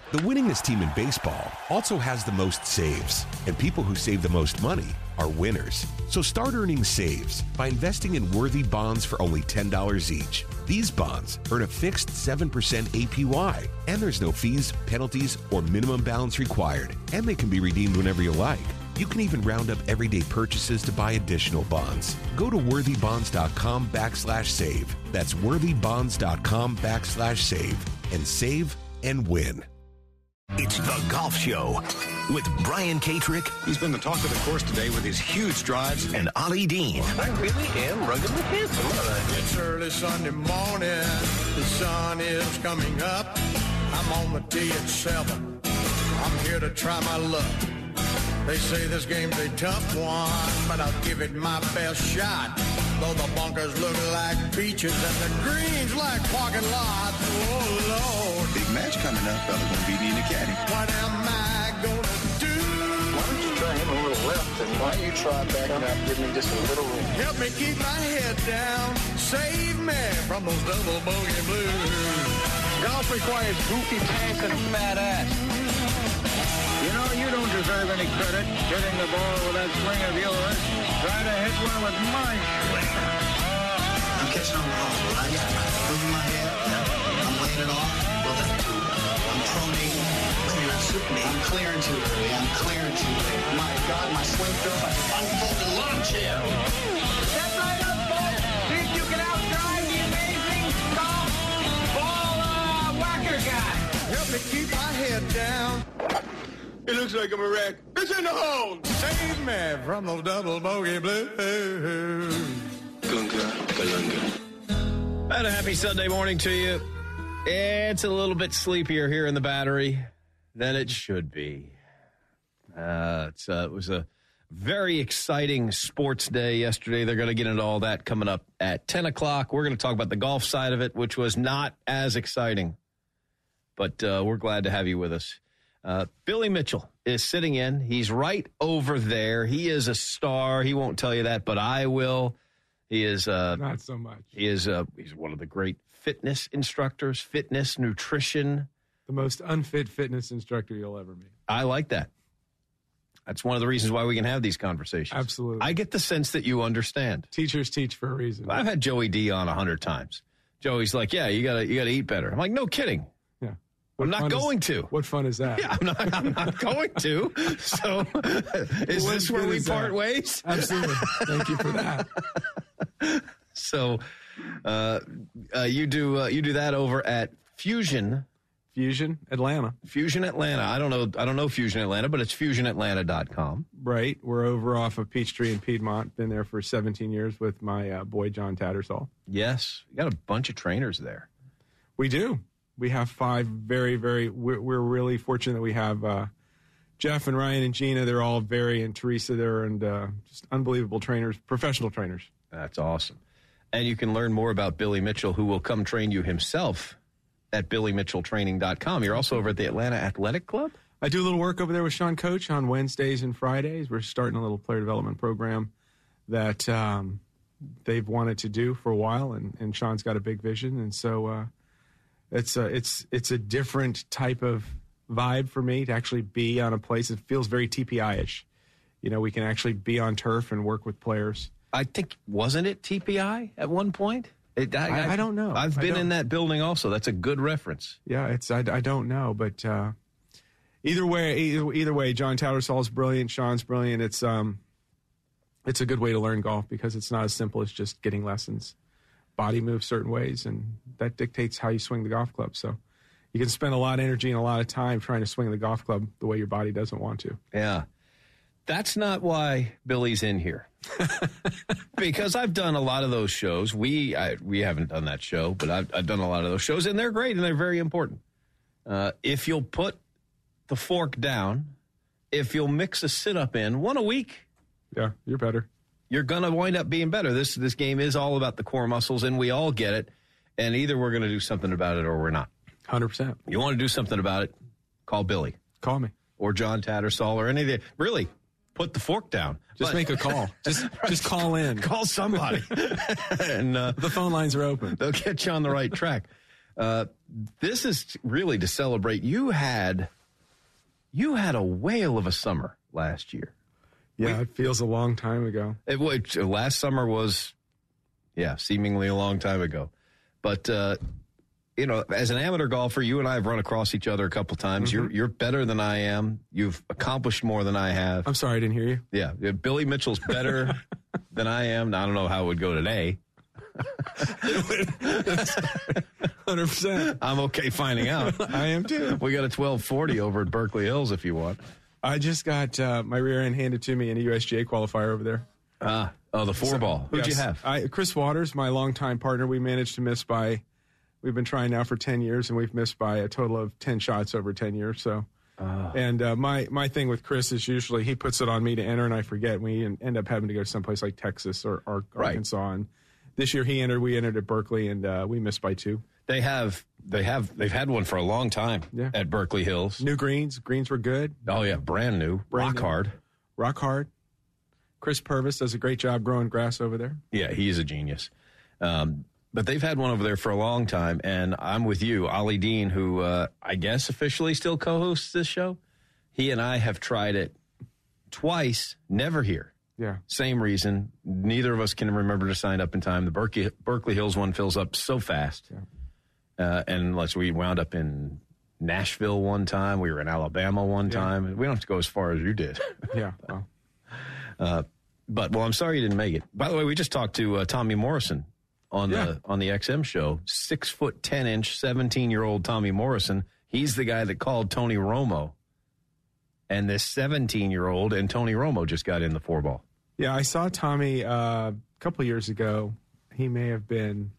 The winningest team in baseball also has the most saves, and people who save the most money are winners. So start earning saves by investing in worthy bonds for only $10 each. These bonds earn a fixed 7% APY, and there's no fees, penalties, or minimum balance required, and they can be redeemed whenever you like. You can even round up everyday purchases to buy additional bonds. Go to worthybonds.com/save. That's worthybonds.com/save and save and win. It's The Golf Show with Brian Katrick. He's been the talk of the course today with his huge drives. And Ollie Dean. I really am ruggedly handsome. It's early Sunday morning. The sun is coming up. I'm on the tee at 7. I'm here to try my luck. They say this game's a tough one, but I'll give it my best shot. Though the bunkers look like beaches and the greens like parking lots. Oh, Lord. Big match coming up. Fella's going to be needing a caddy. What am I going to do? Why don't you try him a little left, and why don't you try backing up, give me just a little room. Help me keep my head down. Save me from those double bogey blues. Golf requires goofy pants and a fat ass. You know, you don't deserve any credit hitting the ball with that swing of yours. Try to hit one with my swing. I'm catching on the ball, right? Moving my head. I'm laying it off. Well, that's too. I'm pronating. Maybe not Superman. I'm clearing too early. I'm clearing too late. My God, my swing feels like an unfolded lawn chair. Step right up, folks. See if you can outdrive the amazing golf ball whacker guy. Help me keep my head down. It looks like I'm a wreck. It's in the hole. Save me from those double bogey blues. Gunga, galunga. And a happy Sunday morning to you. It's a little bit sleepier here in the Battery than it should be. It was a very exciting sports day yesterday. They're going to get into all that coming up at 10 o'clock. We're going to talk about the golf side of it, which was not as exciting. But we're glad to have you with us. Billy Mitchell is sitting in. He's right over there. He is a star. He won't tell you that, but I will. He is not so much. He's one of the great fitness instructors, fitness, nutrition. The most unfit fitness instructor you'll ever meet. I like that. That's one of the reasons why we can have these conversations. Absolutely. I get the sense that you understand. Teachers teach for a reason. I've had Joey D on 100 times. Joey's like, yeah, you gotta eat better. I'm like, no kidding. Yeah. I'm not going to. What fun is that? Yeah, I'm not going to. So is this where we part ways? Absolutely. Thank you for that. So you do that over at Fusion Atlanta. Fusion Atlanta. I don't know Fusion Atlanta, but it's fusionatlanta.com. Right. We're over off of Peachtree in Piedmont. Been there for 17 years with my boy John Tattersall. Yes. You got a bunch of trainers there. We do. We have 5 very, very, we're really fortunate that we have Jeff and Ryan and Gina. They're all and Teresa there, and just unbelievable trainers, professional trainers. That's awesome. And you can learn more about Billy Mitchell, who will come train you himself at BillyMitchellTraining.com. You're also over at the Atlanta Athletic Club? I do a little work over there with Sean Coach on Wednesdays and Fridays. We're starting a little player development program that they've wanted to do for a while, and Sean's got a big vision, and so it's a different type of vibe for me to actually be on a place. It feels very TPI-ish. You know, we can actually be on turf and work with players. I think, wasn't it TPI at one point? I don't know. I've been in that building also. That's a good reference. Yeah, I don't know, but either way, John Tattersall is brilliant. Sean's brilliant. It's a good way to learn golf because it's not as simple as just getting lessons. Body moves certain ways, and that dictates how you swing the golf club. So you can spend a lot of energy and a lot of time trying to swing the golf club the way your body doesn't want to. Yeah. That's not why Billy's in here. Because I've done a lot of those shows. We haven't done that show, but I've done a lot of those shows, and they're great, and they're very important. If you'll put the fork down, if you'll mix a sit-up in, one a week. Yeah, you're better. You're going to wind up being better. This game is all about the core muscles, and we all get it, and either we're going to do something about it or we're not. 100%. You want to do something about it, call Billy. Call me. Or John Tattersall or any of the... Really, put the fork down. Just make a call. Just call in. Call somebody. And the phone lines are open. They'll get you on the right track. This is really to celebrate. You had a whale of a summer last year. Yeah, it feels a long time ago. Last summer was, seemingly a long time ago. But, as an amateur golfer, you and I have run across each other a couple times. Mm-hmm. You're better than I am. You've accomplished more than I have. I'm sorry, I didn't hear you. Yeah, Billy Mitchell's better than I am. Now, I don't know how it would go today. 100%. I'm okay finding out. I am too. We got a 1240 over at Berkeley Hills if you want. I just got my rear end handed to me in a USGA qualifier over there. The 4-ball. Who'd you have? Chris Waters, my longtime partner. We managed to miss by, we've been trying now for 10 years, and we've missed by a total of 10 shots over 10 years. So, and my thing with Chris is usually he puts it on me to enter, and I forget. We end up having to go to someplace like Texas or Arkansas. And this year we entered at Berkeley, and we missed by 2. They've had one for a long time at Berkeley Hills. New greens were good. Oh yeah, brand new, rock hard. Chris Purvis does a great job growing grass over there. Yeah, he is a genius. But they've had one over there for a long time, and I'm with you, Ollie Dean, who I guess officially still co-hosts this show. He and I have tried it twice, never here. Yeah. Same reason. Neither of us can remember to sign up in time. The Berkeley Hills one fills up so fast. Yeah. And we wound up in Nashville one time. We were in Alabama one time. We don't have to go as far as you did. Yeah. Well. But I'm sorry you didn't make it. By the way, we just talked to Tommy Morrison on the XM show. 6'10", 17-year-old Tommy Morrison. He's the guy that called Tony Romo. And this 17-year-old and Tony Romo just got in the 4-ball. Yeah, I saw Tommy a couple years ago. He may have been,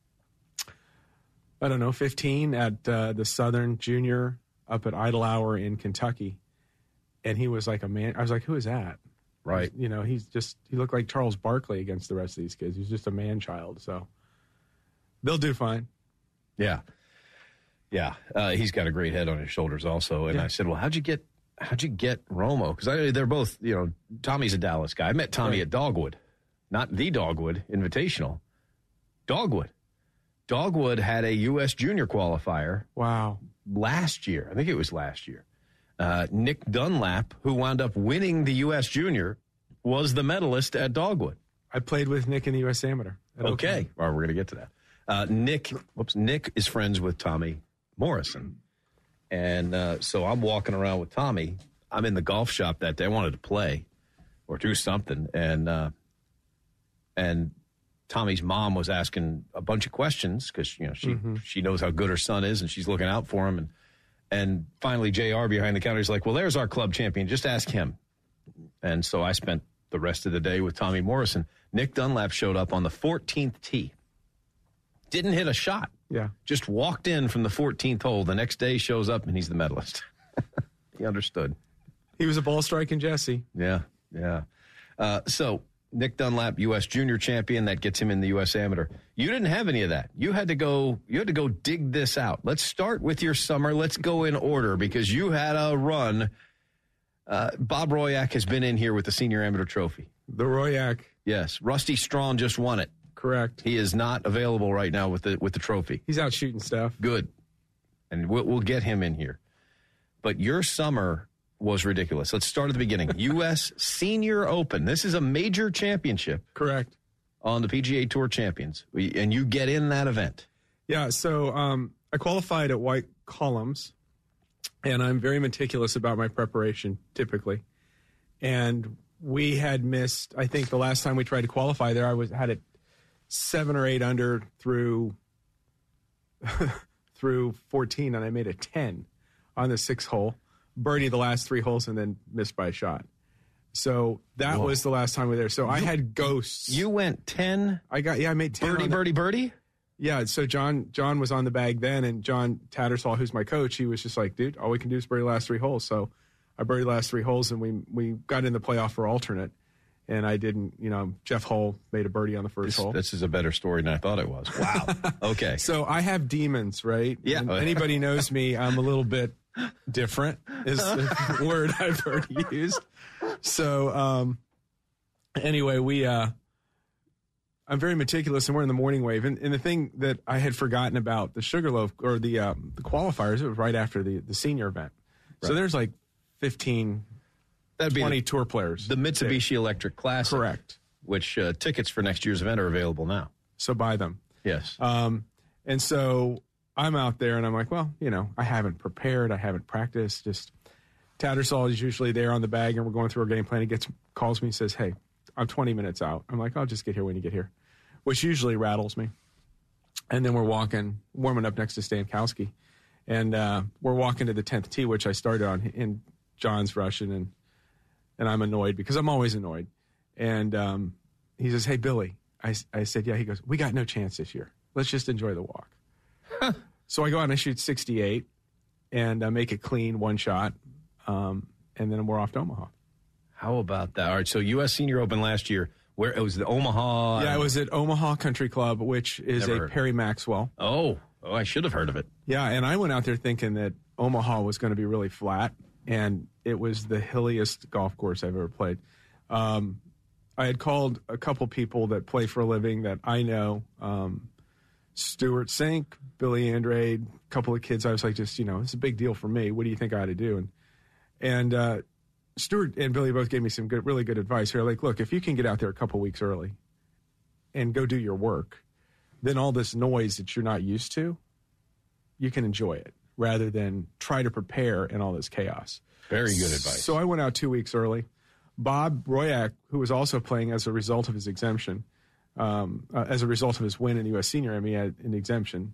15 at the Southern Junior up at Idle Hour in Kentucky. And he was like a man. I was like, who is that? Right. He looked like Charles Barkley against the rest of these kids. He's just a man-child. So they'll do fine. Yeah. Yeah. He's got a great head on his shoulders also. And I said, well, how'd you get Romo? Because they're both, Tommy's a Dallas guy. I met Tommy at Dogwood, not the Dogwood Invitational. Dogwood. Dogwood had a U.S. Junior qualifier. Wow. Last year. I think it was last year. Nick Dunlap, who wound up winning the U.S. Junior, was the medalist at Dogwood. I played with Nick in the U.S. Amateur. Okay. Well, we're going to get to that. Nick is friends with Tommy Morrison. And so I'm walking around with Tommy. I'm in the golf shop that day. I wanted to play or do something. And Tommy's mom was asking a bunch of questions because, she knows how good her son is and she's looking out for him. And finally, JR behind the counter is like, well, there's our club champion. Just ask him. And so I spent the rest of the day with Tommy Morrison. Nick Dunlap showed up on the 14th tee. Didn't hit a shot. Yeah. Just walked in from the 14th hole. The next day shows up and he's the medalist. He understood. He was a ball striking Jesse. Yeah. So Nick Dunlap, U.S. Junior champion, that gets him in the U.S. Amateur. You didn't have any of that. You had to go dig this out. Let's start with your summer. Let's go in order because you had a run. Bob Royak has been in here with the Senior Amateur Trophy. The Royak. Yes. Rusty Strawn just won it. Correct. He is not available right now with the trophy. He's out shooting stuff. Good. And we'll get him in here. But your summer was ridiculous. Let's start at the beginning. U.S. Senior Open. This is a major championship. Correct. On the PGA Tour Champions. And you get in that event. Yeah, so I qualified at White Columns, and I'm very meticulous about my preparation, typically. And we had missed, I think the last time we tried to qualify there, had it 7 or 8 under through 14, and I made a 10 on the 6th hole. Birdie the last 3 holes and then missed by a shot. So that was the last time we were there. So I had ghosts. You went 10? I made 10. Birdie? Yeah, so John was on the bag then, and John Tattersall, who's my coach, he was just like, dude, all we can do is birdie the last 3 holes. So I birdied the last 3 holes, and we got in the playoff for alternate. And I didn't, Jeff Hull made a birdie on the first hole. This is a better story than I thought it was. Wow. Okay. So I have demons, right? Yeah. And anybody knows me, I'm a little bit different is the word I've heard used. So anyway, we I'm very meticulous, and we're in the morning wave. And the thing that I had forgotten about the Sugarloaf or the qualifiers, it was right after the senior event. Right. So there's like 15, 20 tour players. The Mitsubishi Electric Classic. Correct. Which tickets for next year's event are available now. So buy them. Yes. And so I'm out there, and I'm like, well, I haven't prepared. I haven't practiced. Just Tattersall is usually there on the bag, and we're going through our game plan. He calls me and says, hey, I'm 20 minutes out. I'm like, I'll just get here when you get here, which usually rattles me. And then we're warming up next to Stankowski. And we're walking to the 10th tee, which I started on, and John's rushing, and I'm annoyed because I'm always annoyed. And he says, hey, Billy. I said, yeah. He goes, we got no chance this year. Let's just enjoy the walk. So I go out and I shoot 68 and make it clean, one shot, and then we're off to Omaha. How about that? All right, so U.S. Senior Open last year, where it was the Omaha. Yeah, it was at Omaha Country Club, which is a Perry Maxwell. Oh, I should have heard of it. Yeah, and I went out there thinking that Omaha was going to be really flat, and it was the hilliest golf course I've ever played. I had called a couple people that play for a living that I know, Stuart Sink, Billy Andrade, a couple of kids. I was like, it's a big deal for me. What do you think I ought to do? And Stuart and Billy both gave me some really good advice. They're like, look, if you can get out there a couple weeks early and go do your work, then all this noise that you're not used to, you can enjoy it rather than try to prepare in all this chaos. Very good advice. So I went out 2 weeks early. Bob Royak, who was also playing as a result of his exemption, as a result of his win in the U.S. Senior, he had an exemption.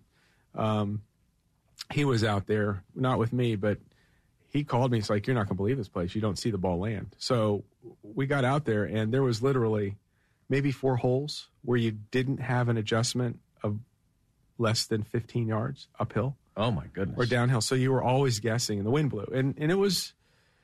He was out there, not with me, but he called me. He's like, you're not going to believe this place. You don't see the ball land. So we got out there, and there was literally maybe 4 holes where you didn't have an adjustment of less than 15 yards uphill. Oh, my goodness. Or downhill. So you were always guessing, and the wind blew. And it was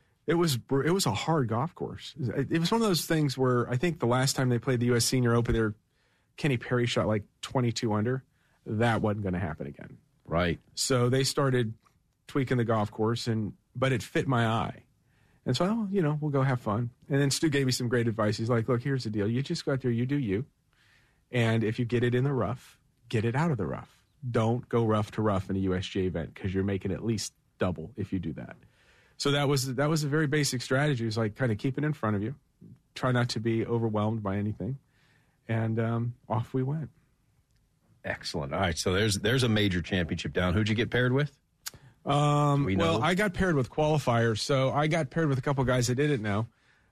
a hard golf course. It was one of those things where I think the last time they played the U.S. Senior Open, Kenny Perry shot like 22 under. That wasn't going to happen again. Right. So they started tweaking the golf course, but it fit my eye. And so, we'll go have fun. And then Stu gave me some great advice. He's like, look, here's the deal. You just go out there, you do you. And if you get it in the rough, get it out of the rough. Don't go rough to rough in a USGA event because you're making at least double if you do that. So that was a very basic strategy. It was like kind of keep it in front of you. Try not to be overwhelmed by anything. And off we went. Excellent. All right, so there's a major championship down. Who'd you get paired with? Well, I got paired with qualifiers. So I got paired with a couple guys I didn't know.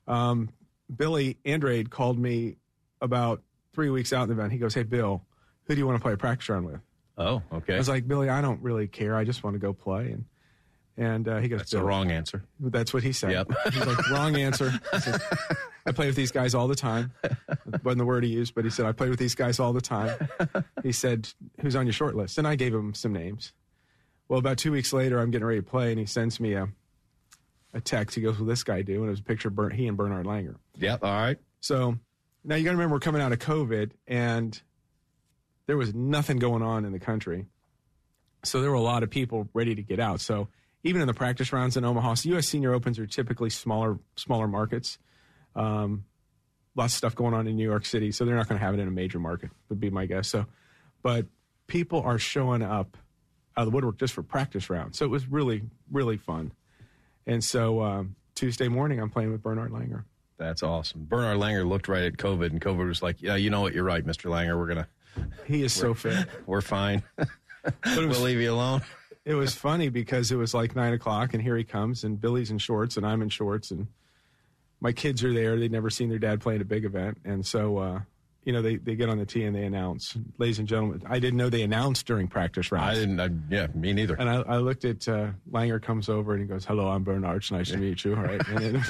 Billy Andrade called me about 3 weeks out in the event. He goes, hey, Bill, who do you want to play a practice round with? Oh, okay. I was like, Billy, I don't really care. I just want to go play. And he goes, that's the wrong answer. That's what he said. Yep. He's like, wrong answer. I play with these guys all the time. Wasn't the word he used, but he said, I play with these guys all the time. He said, who's on your short list? And I gave him some names. Well, about 2 weeks later, I'm getting ready to play, and he sends me a text. He goes, well, this guy do? And it was a picture of he and Bernhard Langer. Yep, all right. So now you got to remember we're coming out of COVID, and there was nothing going on in the country. So there were a lot of people ready to get out. So even in the practice rounds in Omaha, so U.S. Senior Opens are typically smaller markets. Lots of stuff going on in New York City, so they're not going to have it in a major market, would be my guess. So, but people are showing up out of the woodwork just for practice rounds. So it was really, really fun. And so Tuesday morning, I'm playing with Bernhard Langer. That's awesome. Bernhard Langer looked right at COVID, and COVID was like, yeah, you know what? You're right, Mr. Langer. He is so fit. We're fine. We'll leave you alone. It was funny because it was like 9 o'clock, and here he comes, and Billy's in shorts, and I'm in shorts, and my kids are there. They'd never seen their dad play at a big event. And so, they get on the tee and they announce, ladies and gentlemen. I didn't know they announced during practice rounds. Me neither. And I looked at Langer comes over and he goes, hello, I'm Bernhard. It's nice to meet you. All right.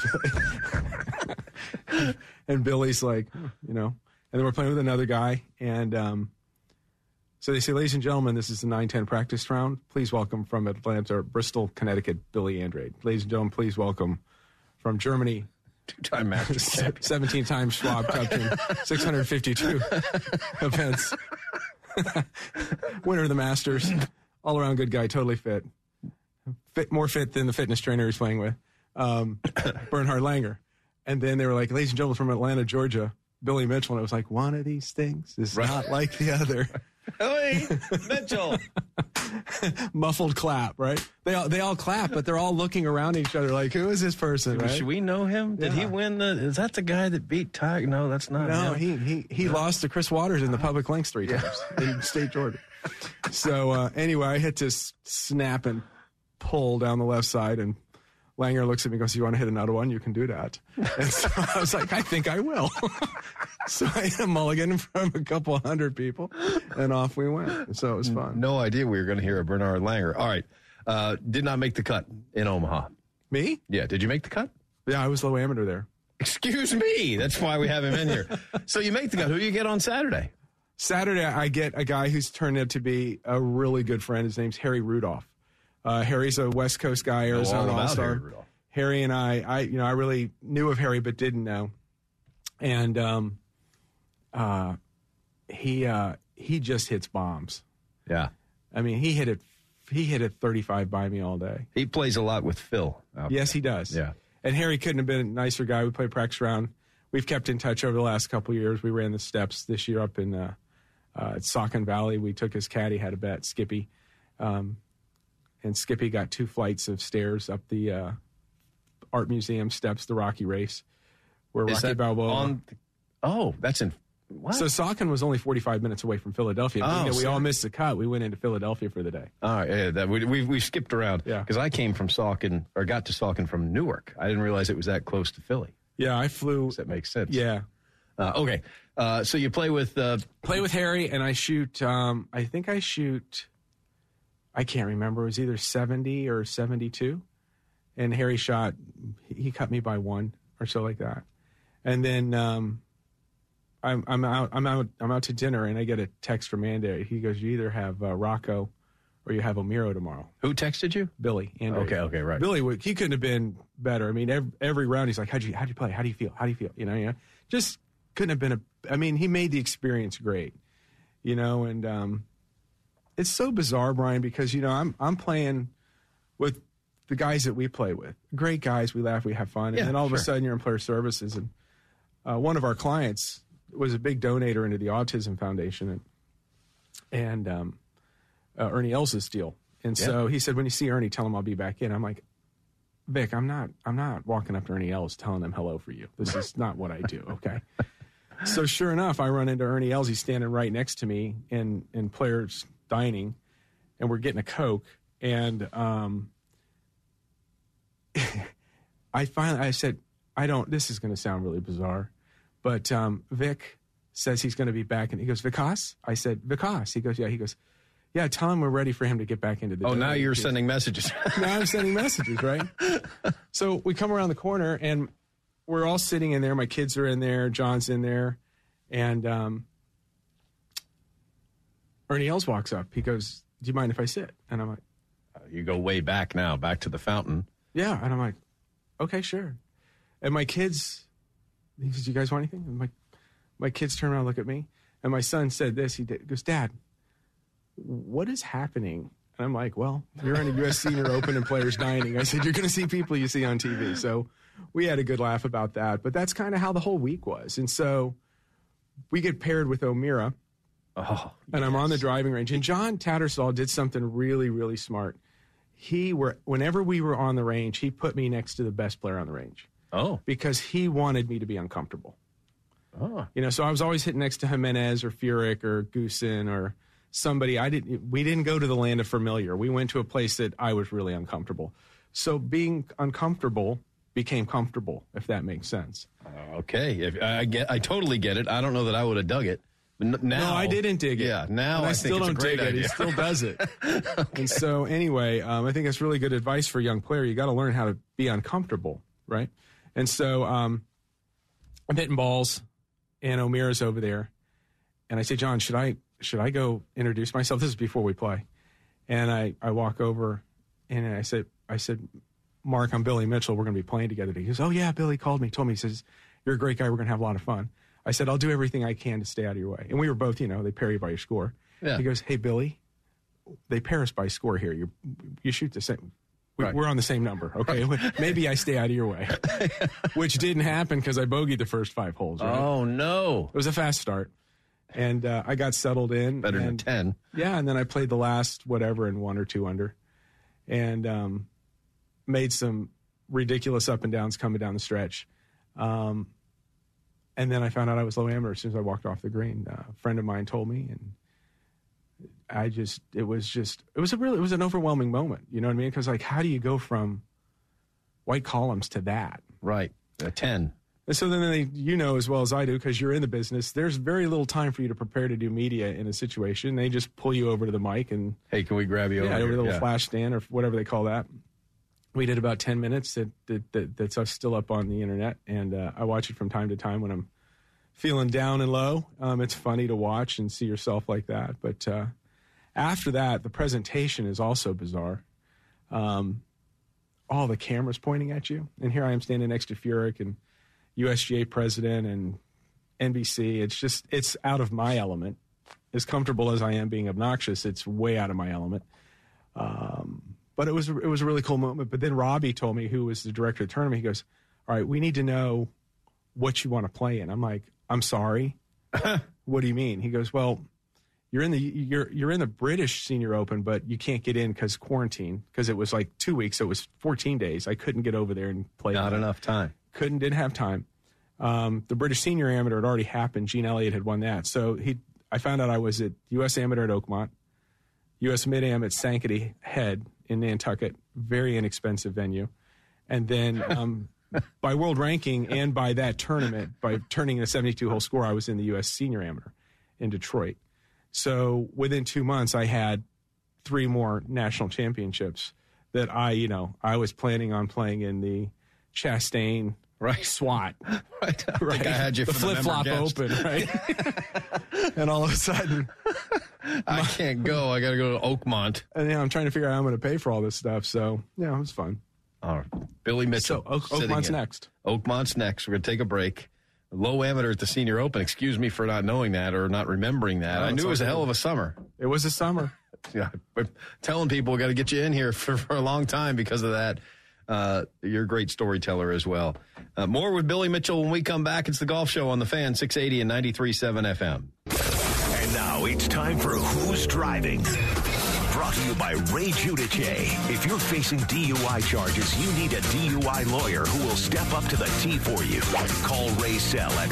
And Billy's like, and then we're playing with another guy. And so they say, ladies and gentlemen, this is the 9-10 practice round. Please welcome from Atlanta, Bristol, Connecticut, Billy Andrade. Ladies and gentlemen, please welcome from Germany, 2-time Masters champion, 17-time Schwab Cup team, 652 events, winner of the Masters, all-around good guy, totally fit, more fit than the fitness trainer he's playing with, Bernhard Langer. And then they were like, ladies and gentlemen, from Atlanta, Georgia, Billy Mitchell, and it was like, one of these things is not like the other. Billy Mitchell. Muffled clap, right? They all clap, but they're all looking around each other like, who is this person? Right? Should we know him? Did he win is that the guy that beat Tiger? No, that's not him. He lost to Chris Waters in the public links 3 times in state Georgia. So anyway, I hit this snap and pull down the left side, and Langer looks at me and goes, you want to hit another one? You can do that. And so I was like, I think I will. So I hit a mulligan in front of a couple hundred people, and off we went. So it was fun. No idea we were going to hear a Bernard Langer. All right. Did not make the cut in Omaha. Me? Yeah. Did you make the cut? Yeah, I was low amateur there. Excuse me. That's why we have him in here. So you make the cut. Who do you get on Saturday? Saturday, I get a guy who's turned out to be a really good friend. His name's Harry Rudolph. Harry's a West Coast guy, Arizona All-Star. Harry and I really knew of Harry but didn't know. And he just hits bombs. Yeah. I mean, he hit it 35 by me all day. He plays a lot with Phil. Yes, he does. Yeah. And Harry couldn't have been a nicer guy. We played practice round. We've kept in touch over the last couple of years. We ran the steps this year up in at Saucon Valley. We took his caddy, had a bet, Skippy. And Skippy got 2 flights of stairs up the Art Museum steps, the Rocky Race, where Rocky Balboa. That's in. What? So Saucon was only 45 minutes away from Philadelphia. We all missed the cut. We went into Philadelphia for the day. All right, yeah, we skipped around. Yeah, because I came from Saucon, or got to Saucon from Newark. I didn't realize it was that close to Philly. Yeah, I flew. Does that make sense? Yeah. Okay. So you play with Harry, and I shoot. I think I shoot. I can't remember. It was either 70 or 72, and Harry shot. He cut me by 1 or so like that, and then I'm out to dinner, and I get a text from Andy. He goes, "You either have Rocco, or you have O'Meara tomorrow." Who texted you? Billy. Andy. Okay, right. Billy, he couldn't have been better. I mean, every round he's like, "How'd you play? How do you feel? How do you feel?" You know, just couldn't have been he made the experience great. You know, and it's so bizarre, Brian, because I'm playing with the guys that we play with. Great guys, we laugh, we have fun, and then all of a sudden you're in player services, and one of our clients was a big donator into the Autism Foundation, and Ernie Els's deal. And so he said, when you see Ernie, tell him I'll be back in. I'm like, Vic, I'm not walking up to Ernie Els telling him hello for you. This is not what I do, okay? So sure enough, I run into Ernie Els. He's standing right next to me in players' dining, and we're getting a Coke, and I said, this is going to sound really bizarre, but Vic says he's going to be back, and he goes, Vikas? I said, Vikas. He goes, yeah. He goes, yeah, tell him we're ready for him to get back into the now you're sending messages. Now I'm sending messages, right? So we come around the corner, and we're all sitting in there. My kids are in there. John's in there. And Ernie Els walks up. He goes, do you mind if I sit? And I'm like, you go way back now, back to the fountain. Yeah. And I'm like, okay, sure. And my kids, he says, you guys want anything? And my kids turn around and look at me. And my son said this. He goes, Dad, what is happening? And I'm like, well, you're in a U.S. Senior Open and Players Dining. I said, you're going to see people you see on TV. So we had a good laugh about that. But that's kind of how the whole week was. And so we get paired with O'Meara. And I'm on the driving range. And John Tattersall did something really, really smart. Whenever we were on the range, he put me next to the best player on the range. Oh. Because he wanted me to be uncomfortable. Oh. So I was always hitting next to Jimenez or Furyk or Goosen or somebody. We didn't go to the land of familiar. We went to a place that I was really uncomfortable. So being uncomfortable became comfortable, if that makes sense. Okay. I totally get it. I don't know that I would have dug it. But now, no, I didn't dig it. Yeah, now I think still it's don't a great dig idea. it. He still does it. Okay. And so anyway, I think that's really good advice for a young player. You got to learn how to be uncomfortable, right? And so I'm hitting balls, and O'Meara's over there, and I say, John, should I go introduce myself? This is before we play. And I walk over, and I said, Mark, I'm Billy Mitchell. We're going to be playing together. He goes, oh, yeah, Billy called me, told me. He says, you're a great guy. We're going to have a lot of fun. I said, I'll do everything I can to stay out of your way. And we were both, they pair you by your score. Yeah. He goes, hey, Billy, they pair us by score here. You shoot the same. We're on the same number, okay? Maybe I stay out of your way, which didn't happen because I bogeyed the first 5 holes. Right? Oh, no. It was a fast start, and I got settled in. Better than 10. Yeah, and then I played the last whatever in 1 or 2 under, and made some ridiculous up and downs coming down the stretch. And then I found out I was low amateur as soon as I walked off the green. A friend of mine told me, and it was an overwhelming moment. You know what I mean? Because like, how do you go from white columns to that? Right. 10. And so then as well as I do, because you're in the business, there's very little time for you to prepare to do media in a situation. They just pull you over to the mic and, hey, can we grab you over over here? the little flash stand or whatever they call that. We did about 10 minutes. That's still up on the internet, and I watch it from time to time when I'm feeling down and low. It's funny to watch and see yourself like that. But after that, the presentation is also bizarre. All the cameras pointing at you, and here I am standing next to Furyk and USGA president and NBC. It's out of my element. As comfortable as I am being obnoxious, it's way out of my element. But it was a really cool moment. But then Robbie told me, who was the director of the tournament, he goes, all right, we need to know what you want to play in. I'm like, I'm sorry. What do you mean? He goes, well, you're in the British Senior Open, but you can't get in because quarantine, because it was like 2 weeks. So it was 14 days. I couldn't get over there and play. Not enough time. Didn't have time. The British Senior Amateur had already happened. Gene Elliott had won that. So I found out I was at U.S. Amateur at Oakmont, U.S. Mid-Am at Sankaty Head in Nantucket, very inexpensive venue. And then by world ranking and by that tournament, by turning a 72-hole score, I was in the U.S. Senior Amateur in Detroit. So within 2 months, I had 3 more national championships that I was planning on playing in the Chastain SWAT. Right. I think I had you for the flip-flop open, right? And all of a sudden, I can't go. I got to go to Oakmont. And I'm trying to figure out how I'm going to pay for all this stuff. So, it was fun. All right. Billy Mitchell. So, Oakmont's next. Oakmont's next. We're going to take a break. Low amateur at the Senior Open. Excuse me for not knowing that or not remembering that. I knew it was a hell of a summer. It was a summer. Yeah. But telling people we got to get you in here for a long time because of that. You're a great storyteller as well. More with Billy Mitchell when we come back. It's the Golf Show on the Fan, 680 and 93.7 FM. And now it's time for Who's Driving? Brought to you by Ray Giudice. If you're facing DUI charges, you need a DUI lawyer who will step up to the T for you. Call Ray Sell at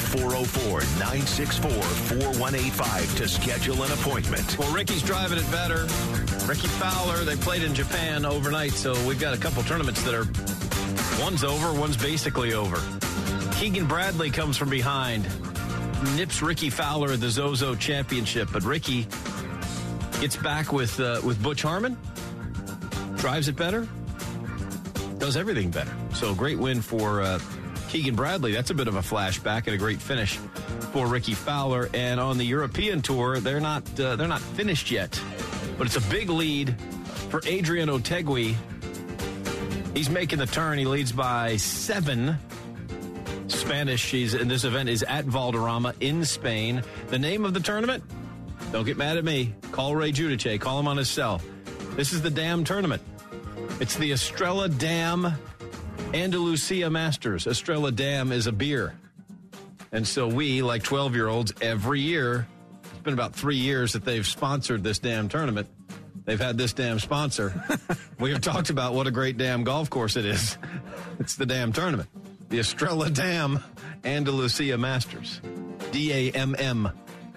404-964-4185 to schedule an appointment. Well, Ricky's driving it better. Ricky Fowler, they played in Japan overnight, so we've got a couple tournaments that are, one's over, one's basically over. Keegan Bradley comes from behind, nips Ricky Fowler at the Zozo Championship, but Ricky gets back with Butch Harmon, drives it better, does everything better. So great win for Keegan Bradley. That's a bit of a flashback and a great finish for Ricky Fowler. And on the European Tour, they're not finished yet, but it's a big lead for Adrian Otegui. He's making the turn. He leads by 7. Spanish. He's in this event is at Valderrama in Spain. The name of the tournament? Don't get mad at me. Call Ray Giudice. Call him on his cell. This is the Dam tournament. It's the Estrella Dam Andalucia Masters. Estrella Dam is a beer. And so we, like 12-year-olds, every year, it's been about 3 years that they've sponsored this damn tournament. They've had this damn sponsor. We have talked about what a great damn golf course it is. It's the damn tournament. The Estrella Dam Andalucia Masters. DAMM.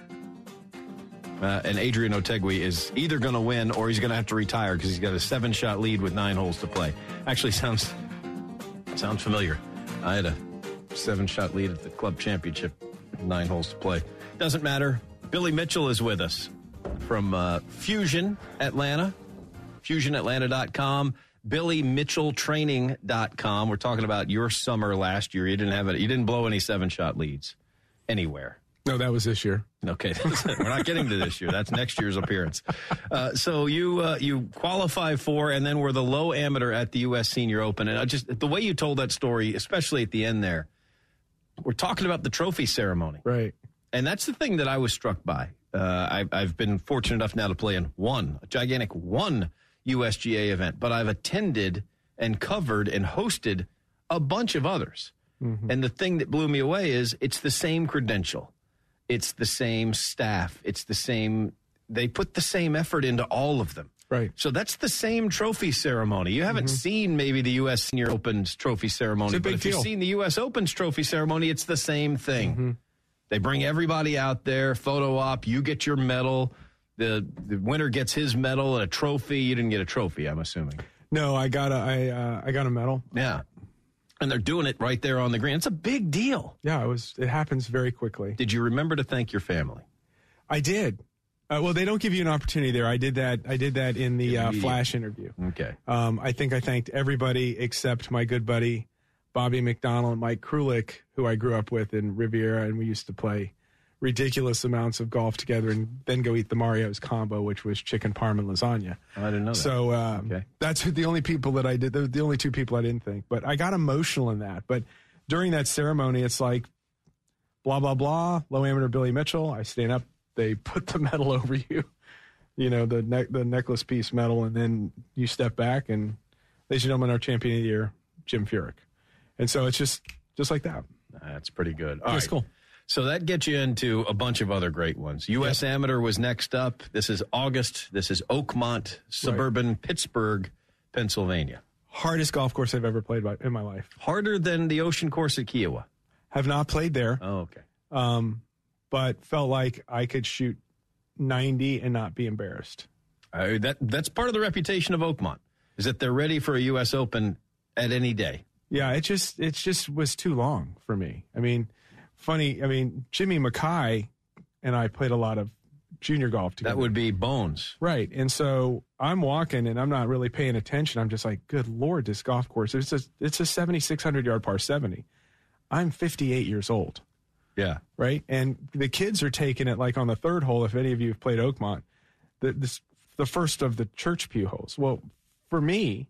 And Adrian Otegui is either going to win or he's going to have to retire because he's got a 7-shot lead with 9 holes to play. Actually, sounds familiar. I had a 7-shot lead at the club championship, 9 holes to play. Doesn't matter. Billy Mitchell is with us from Fusion Atlanta, FusionAtlanta.com, BillyMitchellTraining.com. We're talking about your summer last year. You didn't blow any 7-shot leads anywhere. No, that was this year. Okay, we're not getting to this year. That's next year's appearance. So you qualify for, and then we're the low amateur at the U.S. Senior Open. And the way you told that story, especially at the end there, we're talking about the trophy ceremony, right? And that's the thing that I was struck by. I've been fortunate enough now to play in a gigantic USGA event, but I've attended and covered and hosted a bunch of others. Mm-hmm. And the thing that blew me away is it's the same credential. It's the same staff. It's the same. They put the same effort into all of them. Right. So that's the same trophy ceremony. You haven't seen maybe the U.S. Senior Open's trophy ceremony. It's a big but if deal. you've seen the U.S. Open's trophy ceremony, it's the same thing. Mm-hmm. They bring everybody out there, photo op, you get your medal. The winner gets his medal and a trophy. You didn't get a trophy, I'm assuming. No, I got a medal. Yeah. And they're doing it right there on the green. It's a big deal. Yeah, it happens very quickly. Did you remember to thank your family? I did. Well, they don't give you an opportunity there. I did that in the flash interview. Okay. I think I thanked everybody except my good buddy Bobby McDonald and Mike Krulik, who I grew up with in Riviera, and we used to play ridiculous amounts of golf together and then go eat the Mario's combo, which was chicken parm and lasagna. I didn't know that. So okay. That's the only people that I did. The only two people I didn't think. But I got emotional in that. But during that ceremony, it's like, blah, blah, blah, low amateur Billy Mitchell. I stand up. They put the medal over you, the necklace piece medal, and then you step back and, ladies and gentlemen, our champion of the year, Jim Furyk. And so it's just like that. That's pretty good. That's cool. So that gets you into a bunch of other great ones. U.S. Amateur was next up. This is August. This is Oakmont, suburban Pittsburgh, Pennsylvania. Hardest golf course I've ever played in my life. Harder than the Ocean Course at Kiowa. Have not played there. Oh, okay. But felt like I could shoot 90 and not be embarrassed. That's part of the reputation of Oakmont, is that they're ready for a U.S. Open at any day. Yeah, it just was too long for me. I mean, Jimmy Mackay and I played a lot of junior golf together. That would be Bones. Right. And so I'm walking and I'm not really paying attention. I'm just like, good Lord, this golf course. It's a 7,600-yard par 70. I'm 58 years old. Yeah. Right. And the kids are taking it like on the third hole. If any of you have played Oakmont, the first of the church pew holes. Well, for me,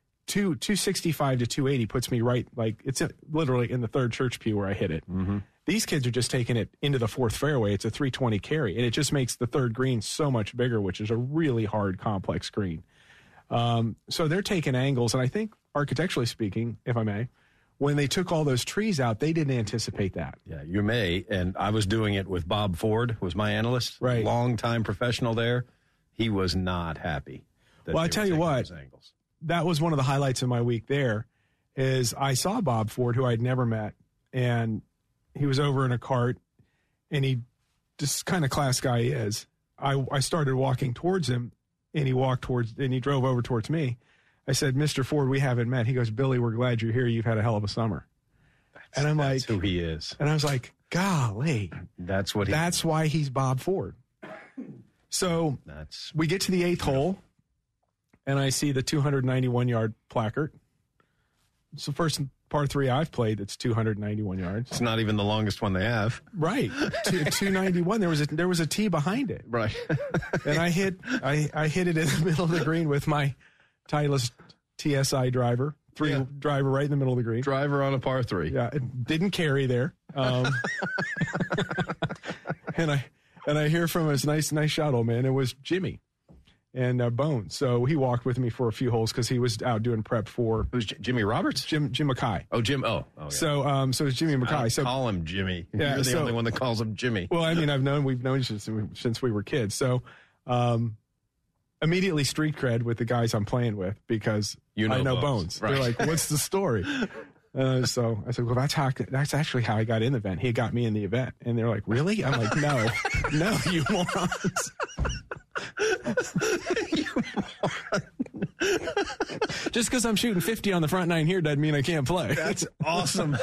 265 to 280 puts me right. Like it's literally in the third church pew where I hit it. Mm-hmm. These kids are just taking it into the fourth fairway. It's a 320 carry, and it just makes the third green so much bigger, which is a really hard, complex green. So they're taking angles, and I think architecturally speaking, if I may, when they took all those trees out, they didn't anticipate that. Yeah, you may. And I was doing it with Bob Ford, who was my analyst. Right. Long-time professional there. He was not happy. Well, I tell you what, that was one of the highlights of my week there, is I saw Bob Ford, who I'd never met, and he was over in a cart, and he just kind of class guy he is. I started walking towards him, and he drove over towards me. I said, Mr. Ford, we haven't met. He goes, Billy, we're glad you're here. You've had a hell of a summer. That's who he is. And I was like, golly. That's why he's Bob Ford. So we get to the eighth hole, and I see the 291-yard placard. It's the first par 3 I've played that's 291 yards. It's not even the longest one they have. Right. 291. There was a tee behind it. Right. And I hit it in the middle of the green with my Titleist TSI driver. Driver right in the middle of the green. Driver on a par 3. Yeah, it didn't carry there. And I hear from his nice shot, old man. It was Jimmy and Bones. So he walked with me for a few holes because he was out doing prep for. Who's Jimmy Roberts? Jim Mackay. Oh, Jim. Oh, yeah. So it's Jimmy Mackay. So call him Jimmy. Yeah, You're the only one that calls him Jimmy. Well, I mean, we've known since we were kids. So immediately street cred with the guys I'm playing with because I know Bones. Right. They're like, what's the story? So I said, well, that's actually how I got in the event. He got me in the event. And they're like, really? I'm like, no, you morons. Just because I'm shooting 50 on the front nine here doesn't mean I can't play. That's awesome.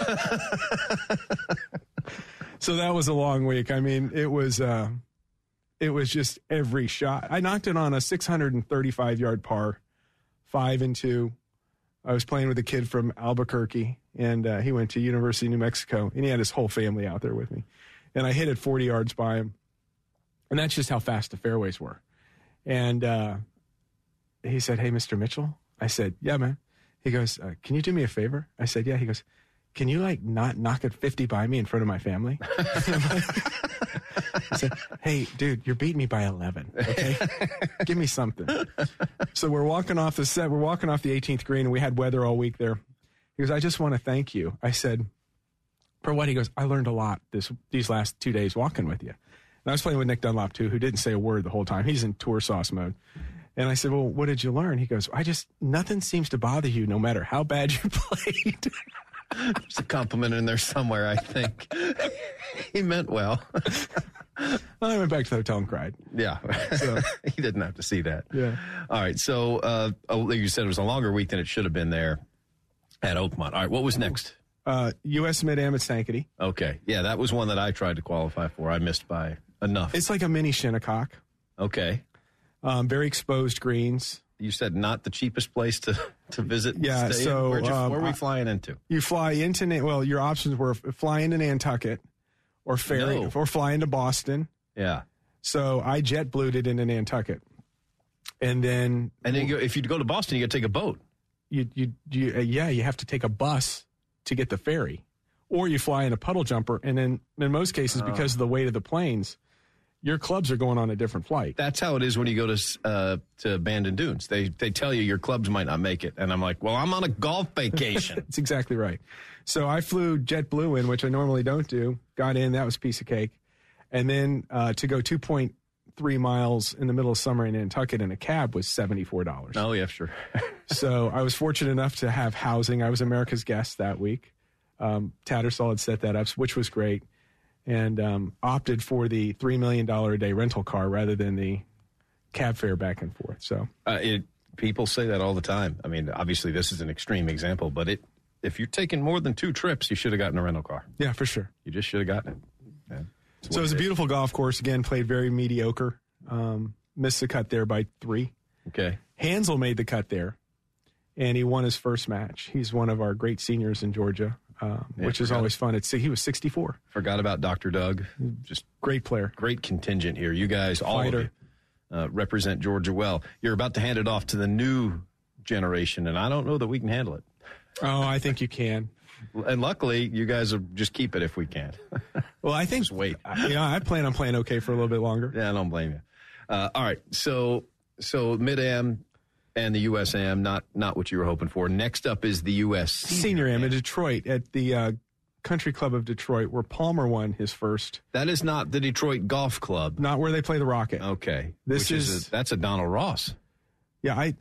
So that was a long week. I mean, it was just every shot. I knocked it on a 635-yard par, 5 and 2. I was playing with a kid from Albuquerque, and he went to University of New Mexico, and he had his whole family out there with me. And I hit it 40 yards by him, and that's just how fast the fairways were. And he said, hey, Mr. Mitchell? I said, yeah, man. He goes, can you do me a favor? I said, yeah. He goes, can you, not knock it 50 by me in front of my family? I said, hey, dude, you're beating me by 11. Okay, give me something. So we're walking off the 18th green, and we had weather all week there. He goes, I just want to thank you. I said, for what? He goes, I learned a lot these last 2 days walking with you. And I was playing with Nick Dunlop, too, who didn't say a word the whole time. He's in tour sauce mode. And I said, well, what did you learn? He goes, nothing seems to bother you no matter how bad you played. There's a compliment in there somewhere, I think. He meant well. I went back to the hotel and cried. Yeah. So. He didn't have to see that. Yeah. All right. So you said it was a longer week than it should have been there at Oakmont. All right. What was next? U.S. Mid-Am at Sankaty. Okay. Yeah, that was one that I tried to qualify for. I missed by enough. It's like a mini Shinnecock. Okay. Very exposed greens. You said not the cheapest place to visit. Yeah, so where are we flying into? You fly into your options were fly into Nantucket, or ferry, or fly into Boston. Yeah. So I JetBlued it into Nantucket, and then if you go to Boston, you got to take a boat. You have to take a bus to get the ferry, or you fly in a puddle jumper, and then in most cases, because of the weight of the planes, your clubs are going on a different flight. That's how it is when you go to Bandon Dunes. They tell you your clubs might not make it. And I'm like, well, I'm on a golf vacation. That's exactly right. So I flew JetBlue in, which I normally don't do. Got in. That was a piece of cake. And then to go 2.3 miles in the middle of summer in Nantucket in a cab was $74. Oh, yeah, sure. So I was fortunate enough to have housing. I was America's Guest that week. Tattersall had set that up, which was great. And opted for the $3 million a day rental car rather than the cab fare back and forth. So people say that all the time. I mean, obviously this is an extreme example, but if you're taking more than 2 trips, you should have gotten a rental car. Yeah, for sure. You just should have gotten it. Yeah. So it was a beautiful golf course. Again, played very mediocre. Missed the cut there by 3. Okay. Hansel made the cut there, and he won his first match. He's one of our great seniors in Georgia. Which is always fun. He was 64. Forgot about Dr. Doug. Just great player. Great contingent here. You guys, all of you, represent Georgia well. You're about to hand it off to the new generation, and I don't know that we can handle it. Oh, I think you can. And luckily, you guys will just keep it if we can. Well, I think. Just wait. I plan on playing okay for a little bit longer. Yeah, I don't blame you. All right. So Mid-Am and the USAM, not what you were hoping for. Next up is the US Senior Am in Detroit at the Country Club of Detroit, where Palmer won his first. That is not the Detroit Golf Club. Not where they play the Rocket. Okay. That's a Donald Ross. Yeah, I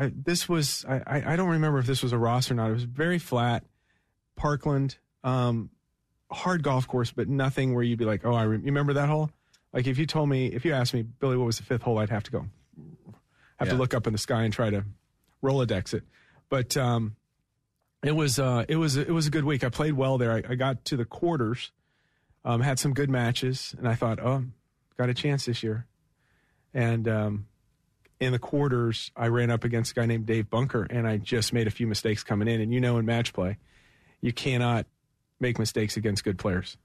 don't remember if this was a Ross or not. It was very flat, Parkland, hard golf course, but nothing where you'd be like, oh, you remember that hole? Like if you asked me, Billy, what was the 5th hole, I'd have to go. To look up in the sky and try to Rolodex it. But it was a good week. I played well there. I got to the quarters, had some good matches, and I thought, oh, got a chance this year. And in the quarters, I ran up against a guy named Dave Bunker, and I just made a few mistakes coming in. And in match play, you cannot make mistakes against good players.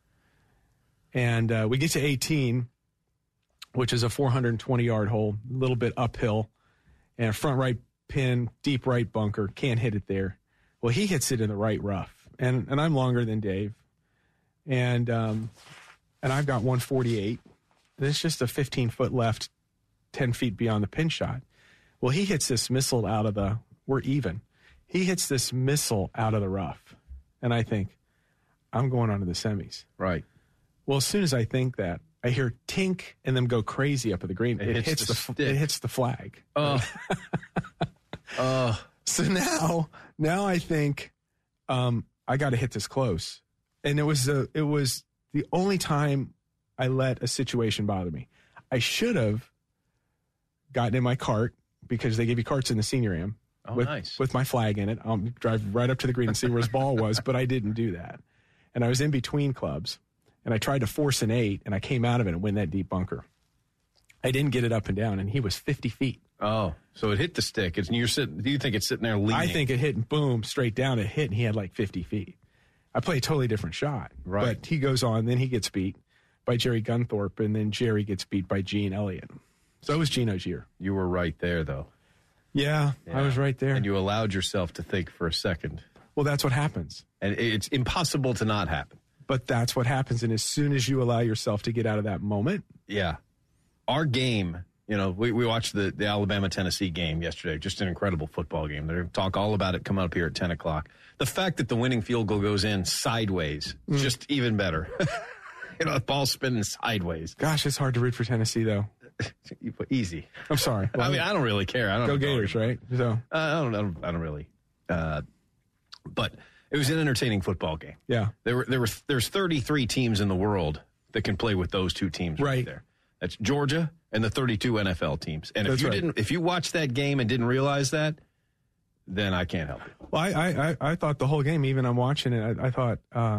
And we get to 18, which is a 420-yard hole, a little bit uphill. And a front right pin, deep right bunker, can't hit it there. Well, he hits it in the right rough, and I'm longer than Dave, and I've got 148. And it's just a 15-foot left, 10 feet beyond the pin shot. Well, he hits this missile we're even. He hits this missile out of the rough, and I think, I'm going on to the semis. Right. Well, as soon as I think that, I hear tink and them go crazy up at the green. It hits the flag. So now I think I got to hit this close, and it was the only time I let a situation bother me. I should have gotten in my cart because they give you carts in the Senior Am with my flag in it. I'll drive right up to the green and see where his ball was, but I didn't do that, and I was in between clubs. And I tried to force an 8, and I came out of it and win that deep bunker. I didn't get it up and down, and he was 50 feet. Oh, so it hit the stick. Do you think it's sitting there leaning? I think it hit and boom, straight down. It hit, and he had like 50 feet. I play a totally different shot. Right. But he goes on, then he gets beat by Jerry Gunthorpe, and then Jerry gets beat by Gene Elliott. So it was Gino's year. You were right there, though. Yeah, I was right there. And you allowed yourself to think for a second. Well, that's what happens. And it's impossible to not happen. But that's what happens. And as soon as you allow yourself to get out of that moment. Yeah. Our game, we watched the Alabama-Tennessee game yesterday. Just an incredible football game. They're going to talk all about it coming up here at 10 o'clock. The fact that the winning field goal goes in sideways, just even better. The ball's spinning sideways. Gosh, it's hard to root for Tennessee, though. Easy. I'm sorry. Well, I mean, I don't really care. I don't go Gators, right? So I don't really. But it was an entertaining football game. Yeah. There's 33 teams in the world that can play with those two teams right there. That's Georgia and the 32 NFL teams. And if you watched that game and didn't realize that, then I can't help you. Well, I thought the whole game, even I'm watching it, I thought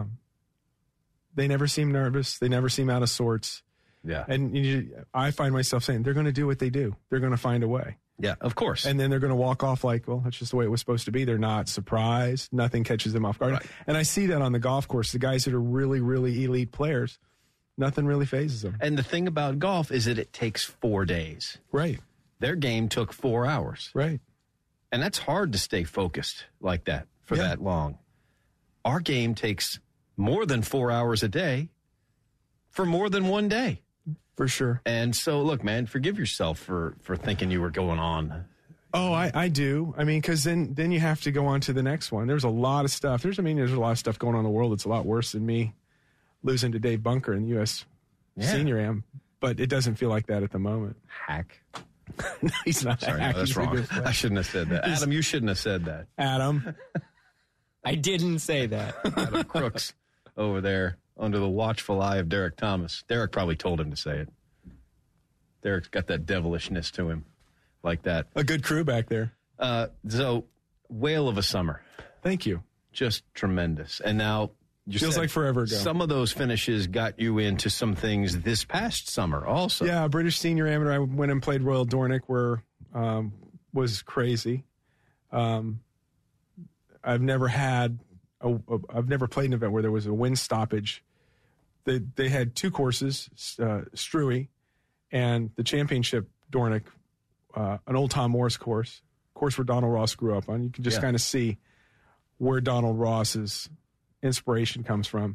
they never seem nervous. They never seem out of sorts. Yeah. And I find myself saying, they're going to do what they do. They're going to find a way. Yeah, of course. And then they're going to walk off like, well, that's just the way it was supposed to be. They're not surprised. Nothing catches them off guard. Right. And I see that on the golf course. The guys that are really, really elite players, nothing really phases them. And the thing about golf is that it takes 4 days. Right. Their game took 4 hours. Right. And that's hard to stay focused like that for that long. Our game takes more than 4 hours a day for more than 1 day. For sure. And so, look, man, forgive yourself for thinking you were going on. Oh, I do. I mean, because then you have to go on to the next one. There's a lot of stuff. There's a lot of stuff going on in the world that's a lot worse than me losing to Dave Bunker in the U.S. Senior Am. But it doesn't feel like that at the moment. Hack. No, he's not. Sorry, hack. No, that's wrong. I shouldn't have said that. Adam, you shouldn't have said that. Adam. I didn't say that. Adam Crooks over there under the watchful eye of Derek Thomas. Derek probably told him to say it. Derek's got that devilishness to him like that. A good crew back there. So, whale of a summer. Thank you. Just tremendous. And now, feels like forever ago. Some of those finishes got you into some things this past summer also. Yeah, British Senior Amateur. I went and played Royal Dornoch, where was crazy. I've never played an event where there was a wind stoppage. They had two courses, Struy and the championship Dornoch, an old Tom Morris course where Donald Ross grew up on. You can just kind of see where Donald Ross's inspiration comes from.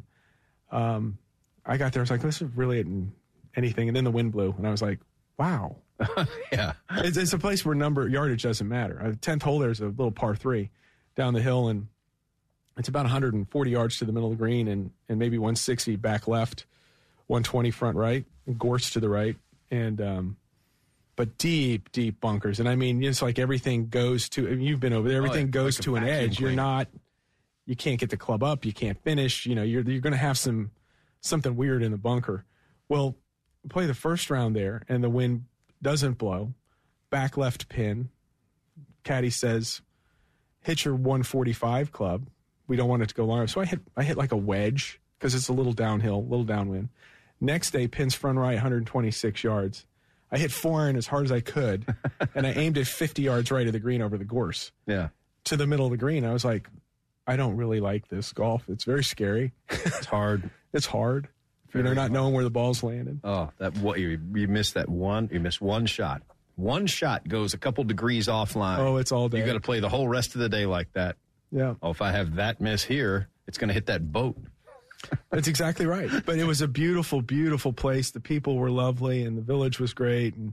I got there, I was like, this is really anything. And then the wind blew, and I was like, wow. Yeah. It's a place where yardage doesn't matter. The 10th hole, there's a little par 3 down the hill, and it's about 140 yards to the middle of the green and maybe 160 back left, 120 front right, and gorse to the right. And but deep, deep bunkers. And I mean, it's like everything goes to, you've been over there, everything goes like to an edge. You can't get the club up, you can't finish, you're going to have something weird in the bunker. Well, play the first round there, and the wind doesn't blow. Back left pin. Caddy says, hit your 145 club. We don't want it to go longer. So I hit like a wedge because it's a little downhill, little downwind. Next day, pins front right, 126 yards. I hit 4-iron as hard as I could, and I aimed it 50 yards right of the green over the gorse. Yeah. To the middle of the green. I was like, I don't really like this golf. It's very scary. It's hard. It's hard. Not knowing where the ball's landed. Oh, you missed that one. You missed one shot. One shot goes a couple degrees offline. Oh, it's all day. You got to play the whole rest of the day like that. Yeah. Oh, if I have that miss here, it's going to hit that boat. That's exactly right. But it was a beautiful, beautiful place. The people were lovely, and the village was great, and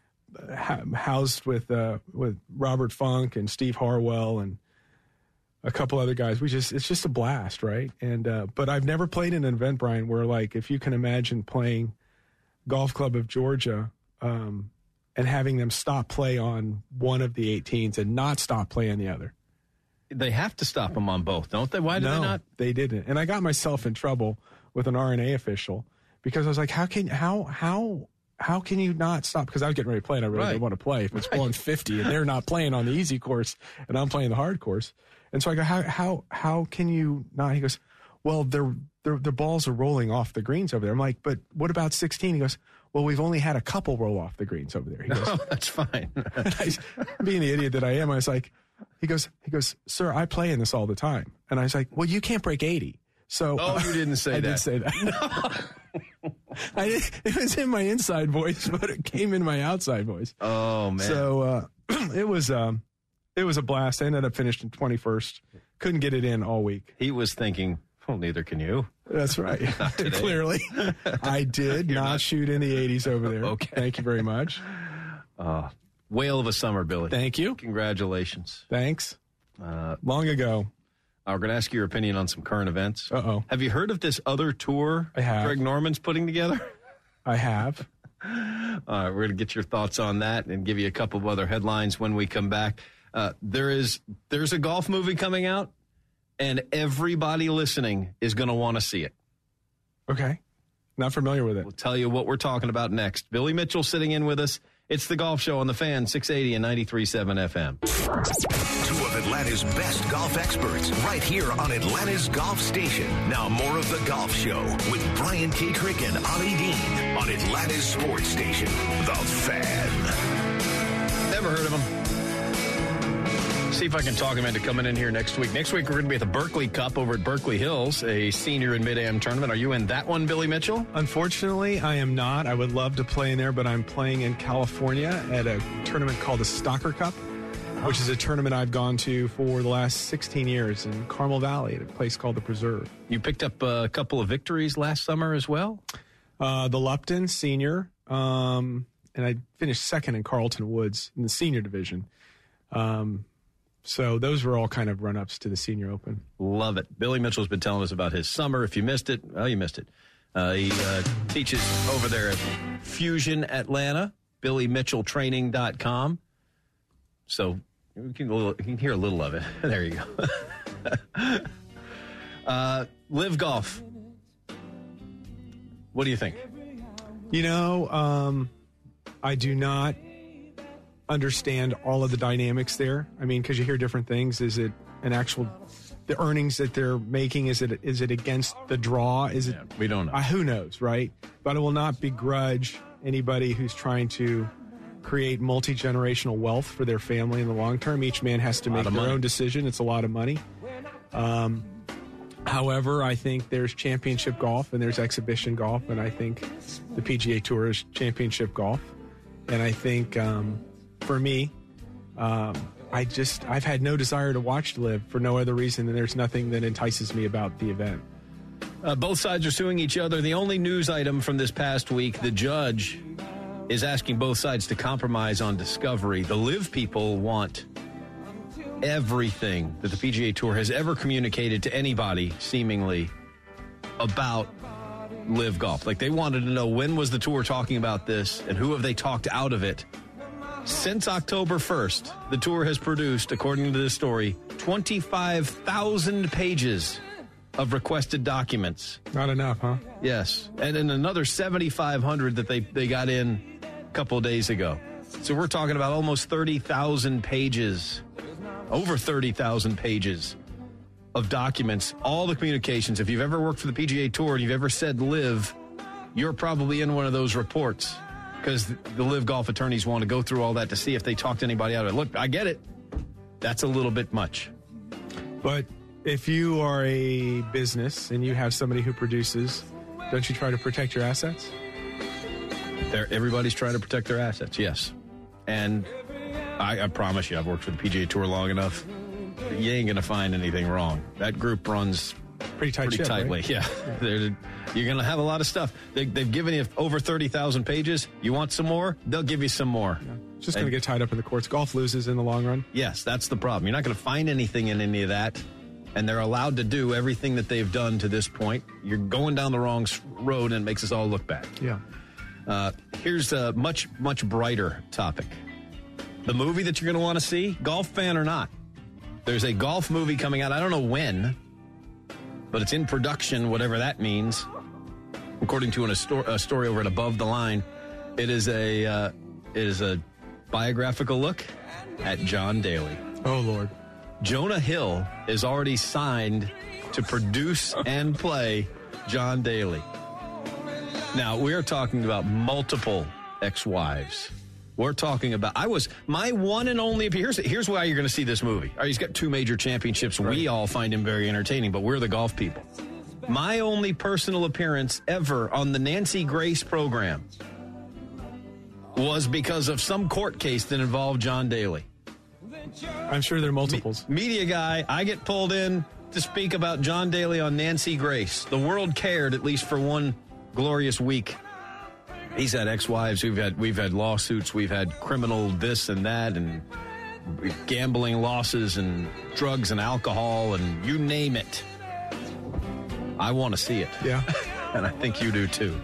housed with Robert Funk and Steve Harwell and a couple other guys. It's just a blast, right? And but I've never played in an event, Brian, where, like, if you can imagine playing Golf Club of Georgia and having them stop play on one of the 18s and not stop play on the other. They have to stop them on both, don't they? Why do they not? They didn't. And I got myself in trouble with an R&A official because I was like, how can you not stop? Because I was getting ready to play, and I really didn't want to play. If it's blowing 50 and they're not playing on the easy course and I'm playing the hard course. And so I go, how can you not? He goes, well, the balls are rolling off the greens over there. I'm like, but what about 16? He goes, well, we've only had a couple roll off the greens over there. He goes, no, that's fine. Being the idiot that I am, I was like, he goes, sir, I play in this all the time. And I was like, well, you can't break 80. So you didn't say I that. I did say that. No. It was in my inside voice, but it came in my outside voice. Oh, man. So it was a blast. I ended up finishing 21st. Couldn't get it in all week. He was thinking, Well, neither can you. That's right. Clearly. I did not shoot in the 80s over there. Okay. Thank you very much. Whale of a summer, Billy. Thank you. Congratulations. Thanks. Long ago. We're going to ask your opinion on some current events. Uh-oh. Have you heard of this other tour I have. Greg Norman's putting together? I have. All right, we're going to get your thoughts on that and give you a couple of other headlines when we come back. There's a golf movie coming out, and everybody listening is going to want to see it. Okay. Not familiar with it. We'll tell you what we're talking about next. Billy Mitchell sitting in with us. It's the Golf Show on the Fan, 680 and 93.7 FM. Two of Atlanta's best golf experts right here on Atlanta's Golf Station. Now more of the Golf Show with Brian Katrick and Ollie Dean on Atlanta's Sports Station, The Fan. Never heard of him. See if I can talk him into coming in here next week. Next week, we're going to be at the Berkeley Cup over at Berkeley Hills, a senior and mid-am tournament. Are you in that one, Billy Mitchell? Unfortunately, I am not. I would love to play in there, but I'm playing in California at a tournament called the Stocker Cup, which is a tournament I've gone to for the last 16 years in Carmel Valley at a place called the Preserve. You picked up a couple of victories last summer as well? The Lupton Senior, and I finished second in Carlton Woods in the senior division. So those were all kind of run-ups to the Senior Open. Love it. Billy Mitchell's been telling us about his summer. If you missed it, well, you missed it. He teaches over there at Fusion Atlanta, BillyMitchellTraining.com. So you can hear a little of it. There you go. Live Golf. What do you think? You know, I do not understand all of the dynamics there. I mean, because you hear different things. Is it an actual, the earnings that they're making, is it against the draw? Is it? Yeah, we don't know. Who knows, right? But I will not begrudge anybody who's trying to create multi-generational wealth for their family in the long term. Each man has to make their own decision. It's a lot of money. However, I think there's championship golf and there's exhibition golf, and I think the PGA Tour is championship golf. And I think, for me, I've had no desire to watch Live for no other reason than there's nothing that entices me about the event. Both sides are suing each other. The only news item from this past week, the judge is asking both sides to compromise on discovery. The Live people want everything that the PGA Tour has ever communicated to anybody, seemingly, about Live Golf. Like, they wanted to know, when was the tour talking about this and who have they talked out of it? Since October 1st, the tour has produced, according to this story, 25,000 pages of requested documents. Not enough, huh? Yes. And then another 7,500 that they got in a couple of days ago. So we're talking about almost 30,000 pages, over 30,000 pages of documents, all the communications. If you've ever worked for the PGA Tour and you've ever said Live, you're probably in one of those reports, because the Live Golf attorneys want to go through all that to see if they talked anybody out of it. Look, I get it. That's a little bit much. But if you are a business and you have somebody who produces, don't you try to protect your assets? Everybody's trying to protect their assets, yes. And I promise you, I've worked for the PGA Tour long enough. You ain't going to find anything wrong. That group runs pretty tightly. Right? Yeah. You're going to have a lot of stuff. They've given you over 30,000 pages. You want some more? They'll give you some more. Yeah. It's just going to get tied up in the courts. Golf loses in the long run. Yes, that's the problem. You're not going to find anything in any of that, and they're allowed to do everything that they've done to this point. You're going down the wrong road, and it makes us all look bad. Yeah. Here's a much, much brighter topic. The movie that you're going to want to see, golf fan or not, there's a golf movie coming out. I don't know when, but it's in production, whatever that means. According to a story over at Above the Line, it is a biographical look at John Daly. Oh, Lord. Jonah Hill is already signed to produce and play John Daly. Now, we're talking about multiple ex-wives. We're talking about, my one and only, here's why you're going to see this movie. All right, he's got 2 major championships. Right. We all find him very entertaining, but we're the golf people. My only personal appearance ever on the Nancy Grace program was because of some court case that involved John Daly. I'm sure there are multiples. Media guy, I get pulled in. to speak about John Daly on Nancy Grace. The world cared, at least for one glorious week. He's had ex-wives. We've had lawsuits. We've had criminal this and that, and gambling losses, and drugs and alcohol, and you name it. I want to see it. Yeah. And I think you do too.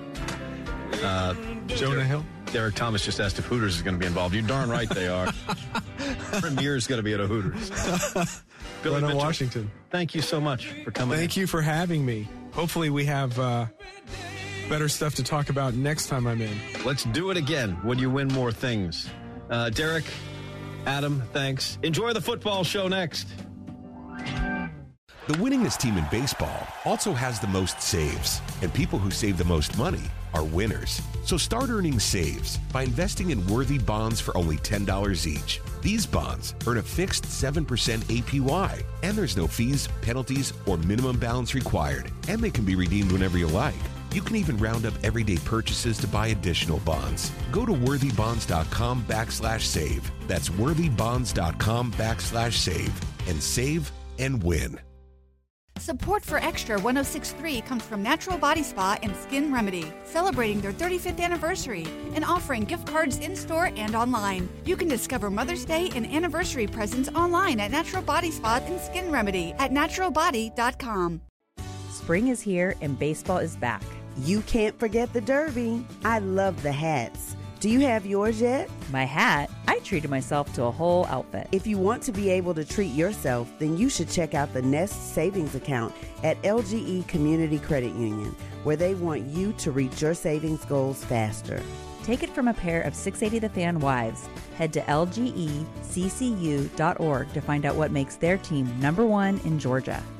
Jonah Hill? Derek Thomas just asked if Hooters is going to be involved. You're darn right they are. Premier's going to be at a Hooters. Billy Mitchell, Washington, thank you so much for coming. Thank you for having me. Hopefully we have better stuff to talk about next time I'm in. Let's do it again when you win more things. Derek, Adam, thanks. Enjoy the football show next. The winningest team in baseball also has the most saves, and people who save the most money are winners. So start earning saves by investing in worthy bonds for only $10 each. These bonds earn a fixed 7% APY, and there's no fees, penalties, or minimum balance required, and they can be redeemed whenever you like. You can even round up everyday purchases to buy additional bonds. Go to worthybonds.com/save. That's worthybonds.com/save, and save and win. Support for Extra 106.3 comes from Natural Body Spa and Skin Remedy, celebrating their 35th anniversary and offering gift cards in-store and online. You can discover Mother's Day and anniversary presents online at Natural Body Spa and Skin Remedy at naturalbody.com. Spring is here and baseball is back. You can't forget the Derby. I love the hats. Do you have yours yet? My hat? I treated myself to a whole outfit. If you want to be able to treat yourself, then you should check out the Nest Savings Account at LGE Community Credit Union, where they want you to reach your savings goals faster. Take it from a pair of 680 The Fan wives. Head to lgeccu.org to find out what makes their team #1 in Georgia.